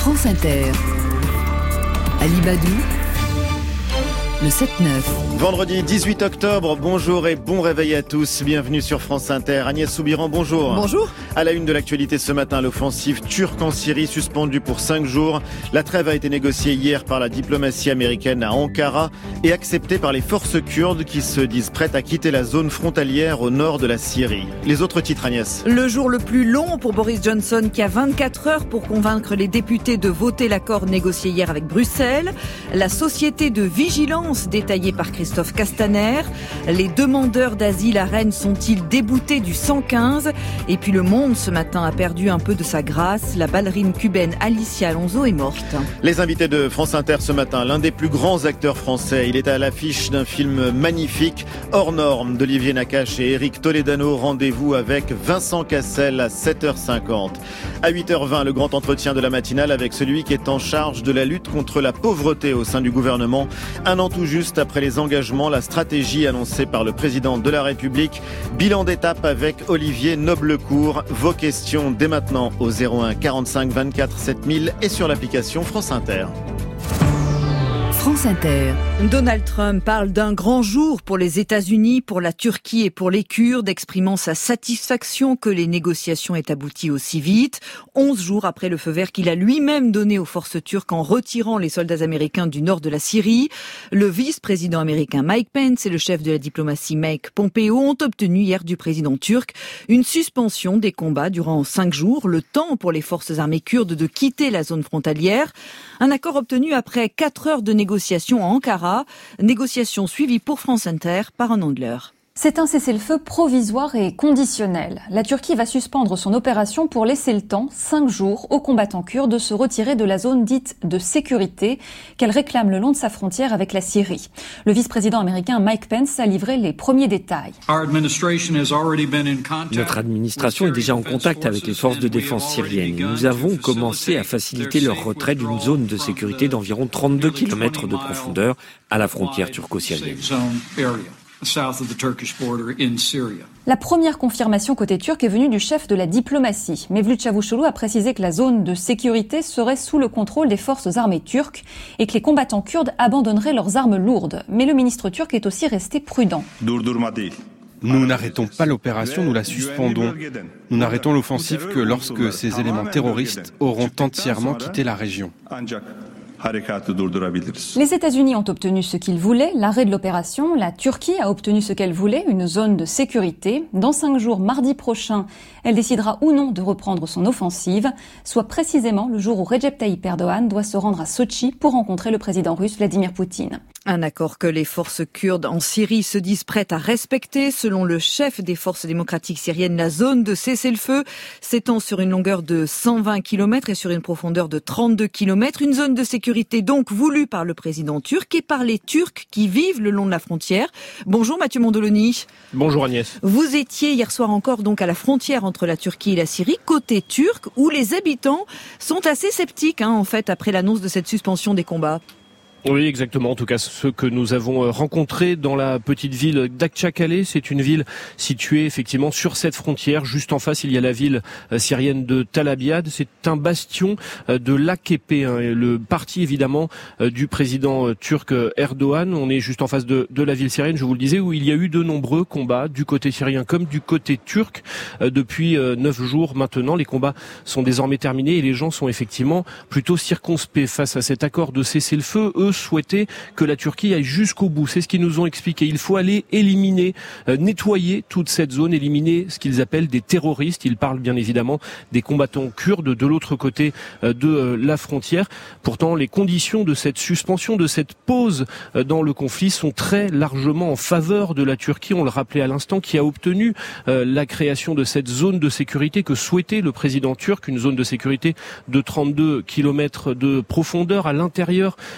France Inter. Ali Badou, le 7-9. Vendredi 18 octobre, bonjour et bon réveil à tous. Bienvenue sur France Inter. Agnès Soubiran, bonjour. Bonjour. À la une de l'actualité ce matin, l'offensive turque en Syrie suspendue pour 5 jours. La trêve a été négociée hier par la diplomatie américaine à Ankara et acceptée par les forces kurdes qui se disent prêtes à quitter la zone frontalière au nord de la Syrie. Les autres titres, Agnès. Le jour le plus long pour Boris Johnson qui a 24 heures pour convaincre les députés de voter l'accord négocié hier avec Bruxelles. La société de vigilance détaillée par Christophe Castaner. Les demandeurs d'asile à Rennes sont-ils déboutés du 115 ? Et puis le monde ce matin a perdu un peu de sa grâce. La ballerine cubaine Alicia Alonso est morte. Les invités de France Inter ce matin, l'un des plus grands acteurs français. Il est à l'affiche d'un film magnifique, Hors normes, d'Olivier Nakache et Éric Toledano. Rendez-vous avec Vincent Cassel à 7h50. À 8h20, le grand entretien de la matinale avec celui qui est en charge de la lutte contre la pauvreté au sein du gouvernement. Un an tout juste après les engagements, la stratégie annoncée par le président de la République. Bilan d'étape avec Olivier Noblecourt. Vos questions dès maintenant au 01 45 24 7000 et sur l'application France Inter. France Inter. Donald Trump parle d'un grand jour pour les États-Unis, pour la Turquie et pour les Kurdes, exprimant sa satisfaction que les négociations aient abouti aussi vite. 11 jours après le feu vert qu'il a lui-même donné aux forces turques en retirant les soldats américains du nord de la Syrie. Le vice-président américain Mike Pence et le chef de la diplomatie Mike Pompeo ont obtenu hier du président turc une suspension des combats durant 5 jours, le temps pour les forces armées kurdes de quitter la zone frontalière. Un accord obtenu après 4 heures de négociations à Ankara, négociations suivies pour France Inter par un Andler. C'est un cessez-le-feu provisoire et conditionnel. La Turquie va suspendre son opération pour laisser le temps, 5 jours, aux combattants kurdes de se retirer de la zone dite de sécurité qu'elle réclame le long de sa frontière avec la Syrie. Le vice-président américain Mike Pence a livré les premiers détails. Notre administration est déjà en contact avec les forces de défense syriennes. Nous avons commencé à faciliter leur retrait d'une zone de sécurité d'environ 32 km de profondeur à la frontière turco-syrienne. La première confirmation côté turc est venue du chef de la diplomatie. Mevlut Çavuşoğlu a précisé que la zone de sécurité serait sous le contrôle des forces armées turques et que les combattants kurdes abandonneraient leurs armes lourdes. Mais le ministre turc est aussi resté prudent. Nous n'arrêtons pas l'opération, nous la suspendons. Nous n'arrêtons l'offensive que lorsque ces éléments terroristes auront entièrement quitté la région. Les États-Unis ont obtenu ce qu'ils voulaient, l'arrêt de l'opération. La Turquie a obtenu ce qu'elle voulait, une zone de sécurité. Dans 5 jours, mardi prochain, elle décidera ou non de reprendre son offensive, soit précisément le jour où Recep Tayyip Erdogan doit se rendre à Sotchi pour rencontrer le président russe Vladimir Poutine. Un accord que les forces kurdes en Syrie se disent prêtes à respecter. Selon le chef des forces démocratiques syriennes, la zone de cessez-le-feu s'étend sur une longueur de 120 km et sur une profondeur de 32 km. Une zone de sécurité donc voulue par le président turc et par les Turcs qui vivent le long de la frontière. Bonjour Mathieu Mondoloni. Bonjour Agnès. Vous étiez hier soir encore donc à la frontière entre la Turquie et la Syrie, côté turc, où les habitants sont assez sceptiques en fait après l'annonce de cette suspension des combats. Oui, exactement. En tout cas, ceux que nous avons rencontrés dans la petite ville d'Akçakale, c'est une ville située effectivement sur cette frontière. Juste en face, il y a la ville syrienne de Tal Abyad. C'est un bastion de l'AKP, le parti évidemment du président turc Erdogan. On est juste en face de la ville syrienne, je vous le disais, où il y a eu de nombreux combats du côté syrien comme du côté turc depuis 9 jours maintenant. Les combats sont désormais terminés et les gens sont effectivement plutôt circonspects face à cet accord de cessez-le-feu. Eux souhaitaient que la Turquie aille jusqu'au bout. C'est ce qu'ils nous ont expliqué. Il faut aller éliminer, nettoyer toute cette zone, éliminer ce qu'ils appellent des terroristes. Ils parlent bien évidemment des combattants kurdes de l'autre côté de la frontière. Pourtant, les conditions de cette suspension, de cette pause dans le conflit sont très largement en faveur de la Turquie. On le rappelait à l'instant, qui a obtenu la création de cette zone de sécurité que souhaitait le président turc, une zone de sécurité de 32 km de profondeur à l'intérieur du territoire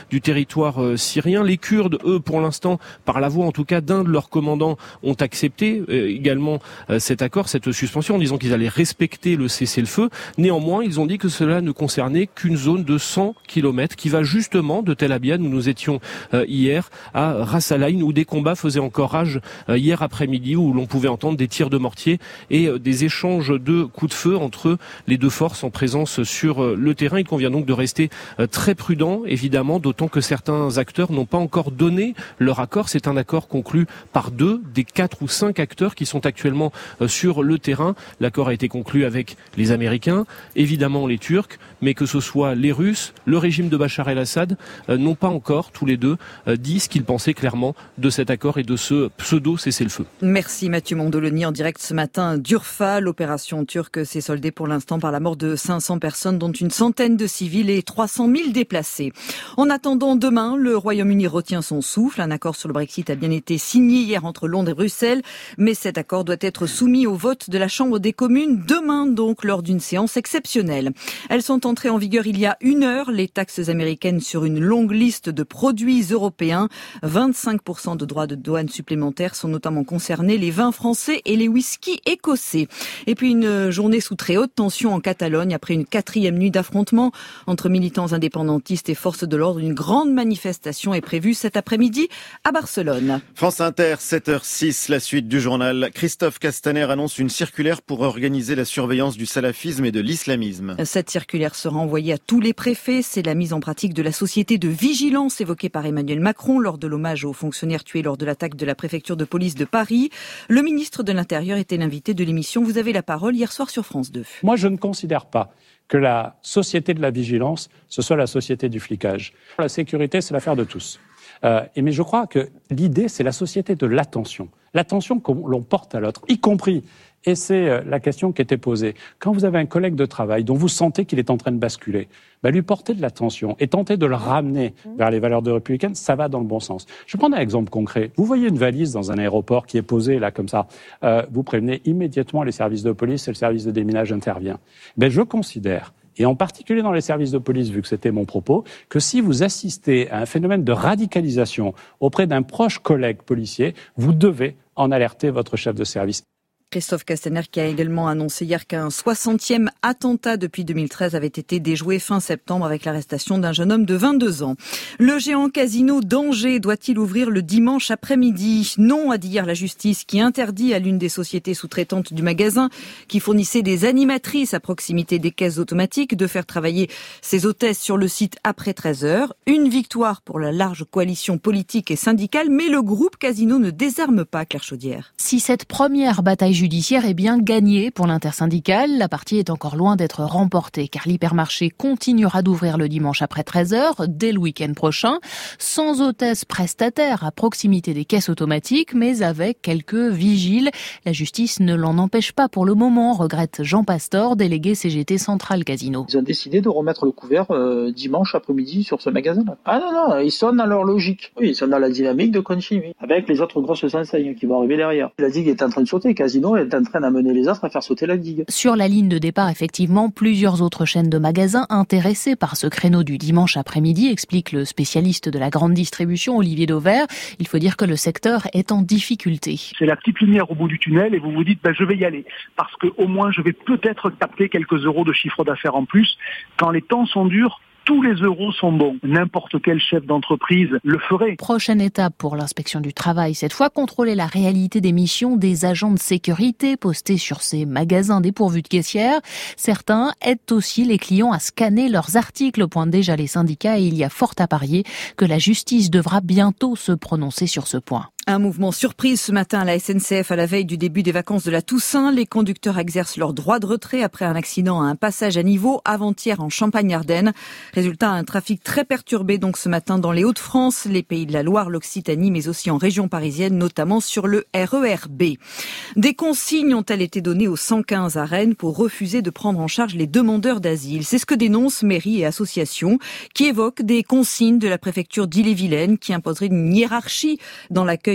territoire syrien. Les Kurdes, eux, pour l'instant, par la voix en tout cas d'un de leurs commandants, ont accepté également cet accord, cette suspension, en disant qu'ils allaient respecter le cessez-le-feu. Néanmoins, ils ont dit que cela ne concernait qu'une zone de 100 km qui va justement de Tel Abyad, où nous étions hier, à Ras Al Ain, où des combats faisaient encore rage hier après-midi, où l'on pouvait entendre des tirs de mortier et des échanges de coups de feu entre les deux forces en présence sur le terrain. Il convient donc de rester très prudent, évidemment, d'autant que certains acteurs n'ont pas encore donné leur accord. C'est un accord conclu par 2 des 4 ou 5 acteurs qui sont actuellement sur le terrain. L'accord a été conclu avec les Américains, évidemment les Turcs, mais que ce soit les Russes, le régime de Bachar el-Assad, n'ont pas encore, tous les deux, dit ce qu'ils pensaient clairement de cet accord et de ce pseudo-cessez-le-feu. Merci Mathieu Mondoloni en direct ce matin d'Urfa. L'opération turque s'est soldée pour l'instant par la mort de 500 personnes, dont une centaine de civils et 300 000 déplacés. En attendant demain, le Royaume-Uni retient son souffle. Un accord sur le Brexit a bien été signé hier entre Londres et Bruxelles, mais cet accord doit être soumis au vote de la Chambre des communes demain, donc lors d'une séance exceptionnelle. Elles sont entrées en vigueur il y a 1 heure, les taxes américaines sur une longue liste de produits européens. 25% de droits de douane supplémentaires sont notamment concernés, les vins français et les whisky écossais. Et puis une journée sous très haute tension en Catalogne après une 4e nuit d'affrontement entre militants indépendantistes et forces de l'ordre. Une grande manifestation est prévue cet après-midi à Barcelone. France Inter, 7h06, la suite du journal. Christophe Castaner annonce une circulaire pour organiser la surveillance du salafisme et de l'islamisme. Cette circulaire sera envoyée à tous les préfets. C'est la mise en pratique de la société de vigilance évoquée par Emmanuel Macron lors de l'hommage aux fonctionnaires tués lors de l'attaque de la préfecture de police de Paris. Le ministre de l'Intérieur était l'invité de l'émission. Vous avez la parole hier soir sur France 2. Moi, je ne considère pas que la société de la vigilance, ce soit la société du flicage. La sécurité, c'est l'affaire de tous. Mais je crois que l'idée, c'est la société de l'attention. L'attention que l'on porte à l'autre, y compris, et c'est la question qui était posée, quand vous avez un collègue de travail dont vous sentez qu'il est en train de basculer, lui porter de l'attention et tenter de le ramener vers les valeurs de républicaines, ça va dans le bon sens. Je vais prendre un exemple concret. Vous voyez une valise dans un aéroport qui est posée là comme ça. Vous prévenez immédiatement les services de police et le service de déminage intervient. Je considère, et en particulier dans les services de police, vu que c'était mon propos, que si vous assistez à un phénomène de radicalisation auprès d'un proche collègue policier, vous devez en alerter votre chef de service. Christophe Castaner qui a également annoncé hier qu'un 60e attentat depuis 2013 avait été déjoué fin septembre avec l'arrestation d'un jeune homme de 22 ans. Le géant casino d'Angers doit-il ouvrir le dimanche après-midi ? Non, a dit hier la justice, qui interdit à l'une des sociétés sous-traitantes du magasin, qui fournissait des animatrices à proximité des caisses automatiques, de faire travailler ses hôtesses sur le site après 13h. Une victoire pour la large coalition politique et syndicale, mais le groupe Casino ne désarme pas, Claire Chaudière. Si cette première bataille judiciaire est bien gagnée pour l'intersyndicale, la partie est encore loin d'être remportée car l'hypermarché continuera d'ouvrir le dimanche après 13h, dès le week-end prochain, sans hôtesse prestataire à proximité des caisses automatiques, mais avec quelques vigiles. La justice ne l'en empêche pas pour le moment, regrette Jean Pastor, délégué CGT Centrale Casino. Ils ont décidé de remettre le couvert dimanche après-midi sur ce magasin-là. Ah non, ils sont dans leur logique. Oui, ils sont dans la dynamique de continuer avec les autres grosses enseignes qui vont arriver derrière. La digue est en train de sauter, Casino est en train d'amener les autres à faire sauter la digue. Sur la ligne de départ, effectivement, plusieurs autres chaînes de magasins intéressées par ce créneau du dimanche après-midi, explique le spécialiste de la grande distribution, Olivier Dauvert. Il faut dire que le secteur est en difficulté. C'est la petite lumière au bout du tunnel et vous vous dites, je vais y aller. Parce que au moins, je vais peut-être capter quelques euros de chiffre d'affaires en plus. Quand les temps sont durs, tous les euros sont bons. N'importe quel chef d'entreprise le ferait. Prochaine étape pour l'inspection du travail. Cette fois, contrôler la réalité des missions des agents de sécurité postés sur ces magasins dépourvus de caissières. Certains aident aussi les clients à scanner leurs articles, pointent déjà les syndicats, et il y a fort à parier que la justice devra bientôt se prononcer sur ce point. Un mouvement surprise ce matin à la SNCF à la veille du début des vacances de la Toussaint. Les conducteurs exercent leur droit de retrait après un accident à un passage à niveau avant-hier en Champagne-Ardenne. Résultat, un trafic très perturbé donc ce matin dans les Hauts-de-France, les Pays de la Loire, l'Occitanie, mais aussi en région parisienne, notamment sur le RER B. Des consignes ont-elles été données au 115 à Rennes pour refuser de prendre en charge les demandeurs d'asile. C'est ce que dénoncent mairies et associations qui évoquent des consignes de la préfecture d'Ille-et-Vilaine qui imposeraient une hiérarchie dans l'accueil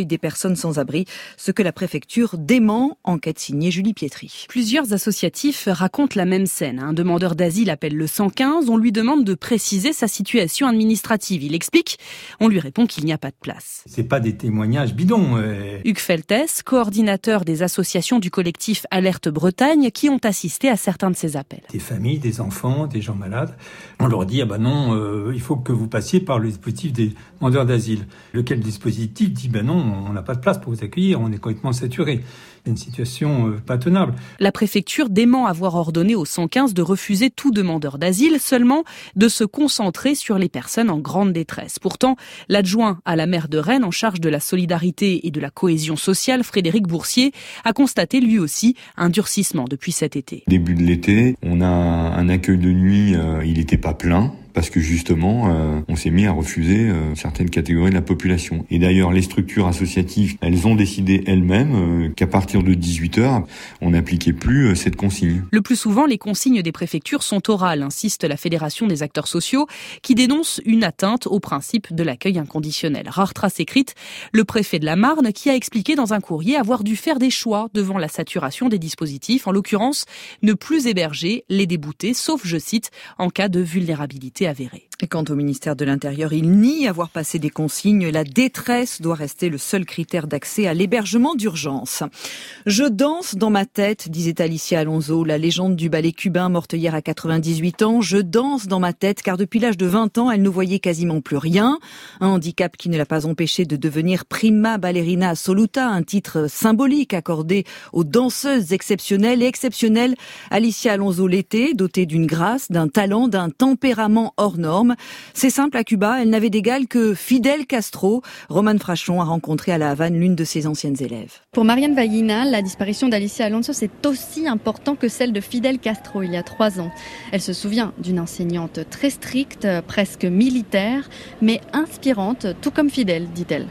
d'accueil des personnes sans abri, ce que la préfecture dément. Enquête signée Julie Pietri. Plusieurs associatifs racontent la même scène. Un demandeur d'asile appelle le 115, on lui demande de préciser sa situation administrative. Il explique, on lui répond qu'il n'y a pas de place. C'est pas des témoignages bidons. Hugues Feltes, coordinateur des associations du collectif Alerte Bretagne, qui ont assisté à certains de ces appels. Des familles, des enfants, des gens malades. On leur dit, il faut que vous passiez par le dispositif des demandeurs d'asile. Lequel dispositif dit, non, on n'a pas de place pour vous accueillir, on est complètement saturé. C'est une situation pas tenable. La préfecture dément avoir ordonné au 115 de refuser tout demandeur d'asile, seulement de se concentrer sur les personnes en grande détresse. Pourtant, l'adjoint à la maire de Rennes en charge de la solidarité et de la cohésion sociale, Frédéric Boursier, a constaté lui aussi un durcissement depuis cet été. Début de l'été, on a un accueil de nuit, il n'était pas plein. Parce que justement, on s'est mis à refuser certaines catégories de la population. Et d'ailleurs, les structures associatives, elles ont décidé elles-mêmes qu'à partir de 18h, on n'appliquait plus cette consigne. Le plus souvent, les consignes des préfectures sont orales, insiste la Fédération des acteurs sociaux, qui dénonce une atteinte au principe de l'accueil inconditionnel. Rare trace écrite, le préfet de la Marne, qui a expliqué dans un courrier avoir dû faire des choix devant la saturation des dispositifs, en l'occurrence, ne plus héberger les déboutés, sauf, je cite, en cas de vulnérabilité avérée. Et quant au ministère de l'Intérieur, il nie avoir passé des consignes. La détresse doit rester le seul critère d'accès à l'hébergement d'urgence. Je danse dans ma tête, disait Alicia Alonso, la légende du ballet cubain morte hier à 98 ans. Je danse dans ma tête car depuis l'âge de 20 ans, elle ne voyait quasiment plus rien. Un handicap qui ne l'a pas empêché de devenir prima ballerina assoluta, un titre symbolique accordé aux danseuses exceptionnelles et exceptionnelles. Alicia Alonso l'était, dotée d'une grâce, d'un talent, d'un tempérament hors norme. C'est simple, à Cuba, elle n'avait d'égal que Fidel Castro. Romane Frachon a rencontré à La Havane l'une de ses anciennes élèves. Pour Marianne Vallina, la disparition d'Alicia Alonso, c'est aussi important que celle de Fidel Castro il y a 3 ans. Elle se souvient d'une enseignante très stricte, presque militaire, mais inspirante, tout comme Fidel, dit-elle.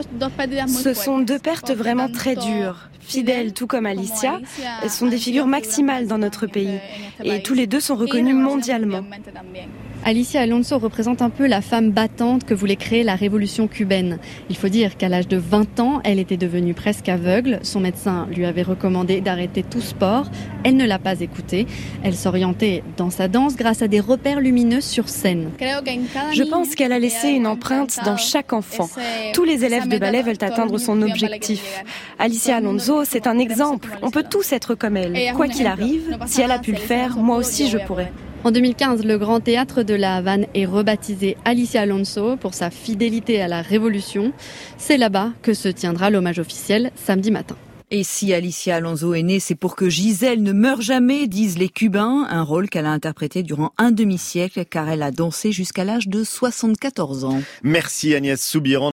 Ce sont 2 pertes vraiment très dures. Fidel, tout comme Alicia, sont des figures maximales dans notre pays. Et tous les 2 sont reconnus mondialement. Alicia Alonso représente un peu la femme battante que voulait créer la révolution cubaine. Il faut dire qu'à l'âge de 20 ans, elle était devenue presque aveugle. Son médecin lui avait recommandé d'arrêter tout sport. Elle ne l'a pas écouté. Elle s'orientait dans sa danse grâce à des repères lumineux sur scène. Je pense qu'elle a laissé une empreinte dans chaque enfant. Tous les élèves de ballet veulent atteindre son objectif. Alicia Alonso, c'est un exemple. On peut tous être comme elle. Quoi qu'il arrive, si elle a pu le faire, moi aussi je pourrais. En 2015, le Grand Théâtre de La Havane est rebaptisé Alicia Alonso pour sa fidélité à la Révolution. C'est là-bas que se tiendra l'hommage officiel samedi matin. Et si Alicia Alonso est née, c'est pour que Gisèle ne meure jamais, disent les Cubains, un rôle qu'elle a interprété durant un demi-siècle car elle a dansé jusqu'à l'âge de 74 ans. Merci Agnès Soubiran.